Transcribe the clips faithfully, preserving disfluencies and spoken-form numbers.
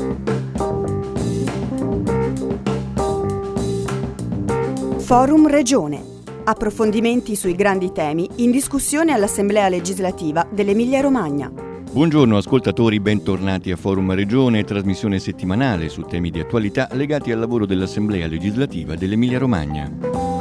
Forum Regione. Approfondimenti sui grandi temi in discussione all'Assemblea legislativa dell'Emilia-Romagna. Buongiorno ascoltatori, bentornati a Forum Regione, trasmissione settimanale su temi di attualità legati al lavoro dell'Assemblea legislativa dell'Emilia-Romagna.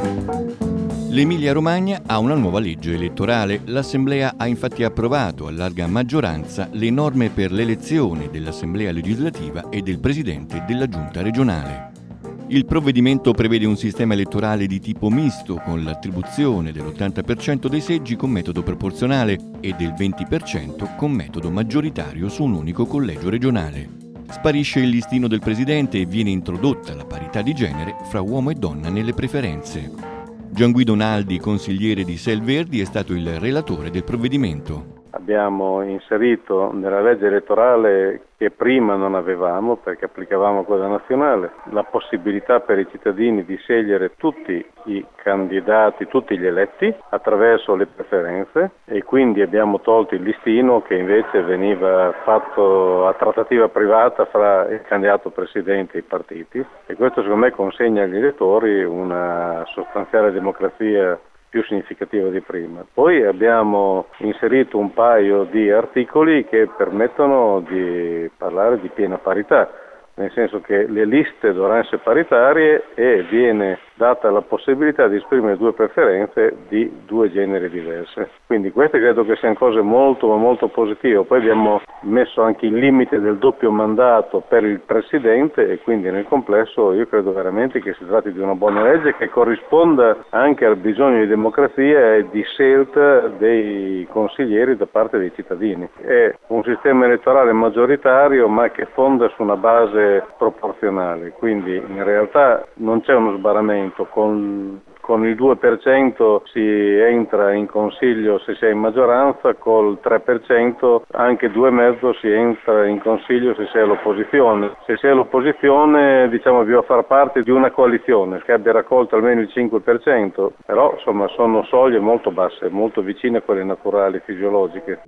L'Emilia-Romagna ha una nuova legge elettorale. L'Assemblea ha infatti approvato a larga maggioranza le norme per l'elezione dell'Assemblea legislativa e del Presidente della Giunta regionale. Il provvedimento prevede un sistema elettorale di tipo misto, con l'attribuzione dell'ottanta per cento dei seggi con metodo proporzionale e del venti per cento con metodo maggioritario su un unico collegio regionale. Sparisce il listino del Presidente e viene introdotta la parità di genere fra uomo e donna nelle preferenze. Gianguido Naldi, consigliere di Sel Verdi, è stato il relatore del provvedimento. Abbiamo inserito nella legge elettorale, che prima non avevamo perché applicavamo quella nazionale, la possibilità per i cittadini di scegliere tutti i candidati, tutti gli eletti attraverso le preferenze, e quindi abbiamo tolto il listino che invece veniva fatto a trattativa privata fra il candidato presidente e i partiti, e questo secondo me consegna agli elettori una sostanziale democrazia più significativa di prima. Poi abbiamo inserito un paio di articoli che permettono di parlare di piena parità, nel senso che le liste dovranno essere paritarie e viene data la possibilità di esprimere due preferenze di due generi diversi. Quindi queste credo che siano cose molto molto positive. Poi abbiamo messo anche il limite del doppio mandato per il Presidente, e quindi nel complesso io credo veramente che si tratti di una buona legge che corrisponda anche al bisogno di democrazia e di scelta dei consiglieri da parte dei cittadini. È un sistema elettorale maggioritario ma che fonda su una base proporzionale, quindi in realtà non c'è uno sbarramento. Con, con il due per cento si entra in consiglio se si è in maggioranza, col tre per cento anche due e mezzo si entra in consiglio se si è all'opposizione. Se si è all'opposizione, diciamo, bisogna far parte di una coalizione che abbia raccolto almeno il cinque per cento, però insomma sono soglie molto basse, molto vicine a quelle naturali, fisiologiche.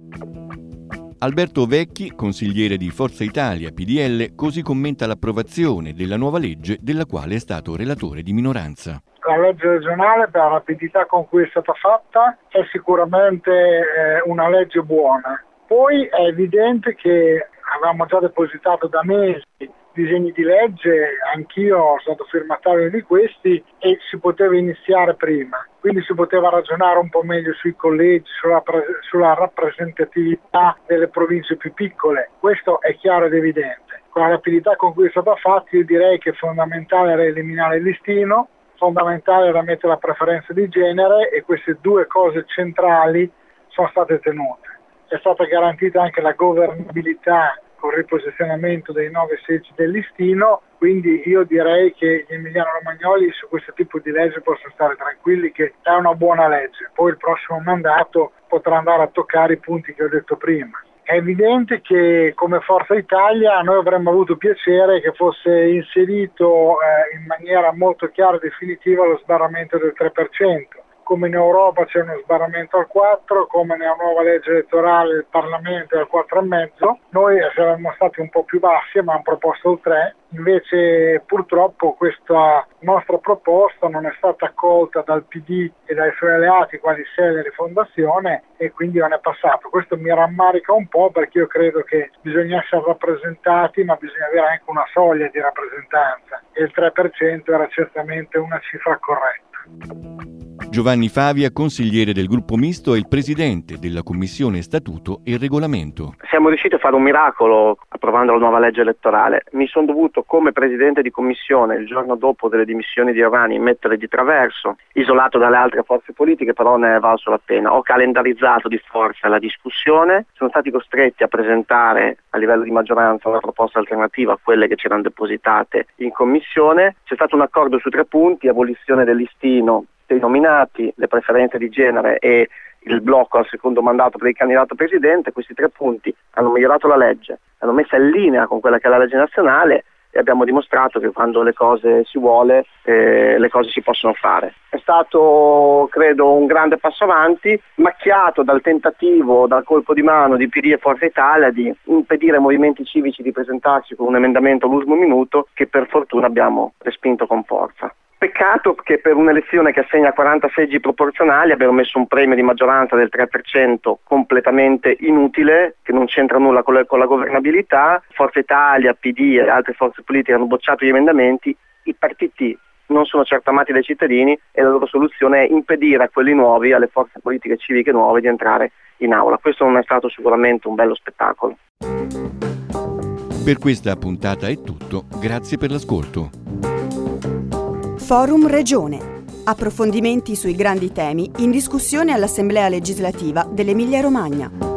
Alberto Vecchi, consigliere di Forza Italia P D L, così commenta l'approvazione della nuova legge della quale è stato relatore di minoranza. La legge regionale, per la rapidità con cui è stata fatta, è sicuramente eh, una legge buona. Poi è evidente che avevamo già depositato da mesi disegni di legge, anch'io sono stato firmatario di questi, e si poteva iniziare prima. Quindi si poteva ragionare un po' meglio sui collegi, sulla, sulla rappresentatività delle province più piccole. Questo è chiaro ed evidente. Con la rapidità con cui è stato fatto, io direi che fondamentale era eliminare il listino, fondamentale era mettere la preferenza di genere, e queste due cose centrali sono state tenute. È stata garantita anche la governabilità con il riposizionamento dei nove seggi del listino, quindi io direi che gli emiliano-romagnoli su questo tipo di legge possono stare tranquilli che è una buona legge. Poi il prossimo mandato potrà andare a toccare i punti che ho detto prima. È evidente che come Forza Italia noi avremmo avuto piacere che fosse inserito eh, in maniera molto chiara e definitiva lo sbarramento del tre per cento. Come in Europa c'è uno sbarramento al quattro, come nella nuova legge elettorale del Parlamento è al quattro virgola cinque, noi saremmo stati un po' più bassi, ma hanno proposto il tre, invece purtroppo questa nostra proposta non è stata accolta dal P D e dai suoi alleati quali Sel e Rifondazione, e quindi non è passato. Questo mi rammarica un po', perché io credo che bisogna essere rappresentati, ma bisogna avere anche una soglia di rappresentanza, e il tre per cento era certamente una cifra corretta. Giovanni Favia, consigliere del gruppo misto e il presidente della Commissione Statuto e Regolamento. Siamo riusciti a fare un miracolo approvando la nuova legge elettorale. Mi sono dovuto, come presidente di commissione, il giorno dopo delle dimissioni di Orani, mettere di traverso, isolato dalle altre forze politiche, però ne è valso la pena. Ho calendarizzato di forza la discussione, sono stati costretti a presentare a livello di maggioranza una proposta alternativa a quelle che c'erano depositate in commissione. C'è stato un accordo su tre punti: abolizione del listino dei nominati, le preferenze di genere e il blocco al secondo mandato per il candidato presidente. Questi tre punti hanno migliorato la legge, hanno messa in linea con quella che è la legge nazionale, e abbiamo dimostrato che quando le cose si vuole, eh, le cose si possono fare. È stato, credo, un grande passo avanti, macchiato dal tentativo, dal colpo di mano di P D e Forza Italia di impedire ai movimenti civici di presentarsi con un emendamento all'ultimo minuto che per fortuna abbiamo respinto con forza. Peccato che per un'elezione che assegna quaranta seggi proporzionali abbiamo messo un premio di maggioranza del tre per cento completamente inutile, che non c'entra nulla con la, con la governabilità. Forza Italia, P D e altre forze politiche hanno bocciato gli emendamenti. I partiti non sono certo amati dai cittadini e la loro soluzione è impedire a quelli nuovi, alle forze politiche civiche nuove, di entrare in aula. Questo non è stato sicuramente un bello spettacolo. Per questa puntata è tutto, grazie per l'ascolto. Forum Regione. Approfondimenti sui grandi temi in discussione all'Assemblea legislativa dell'Emilia-Romagna.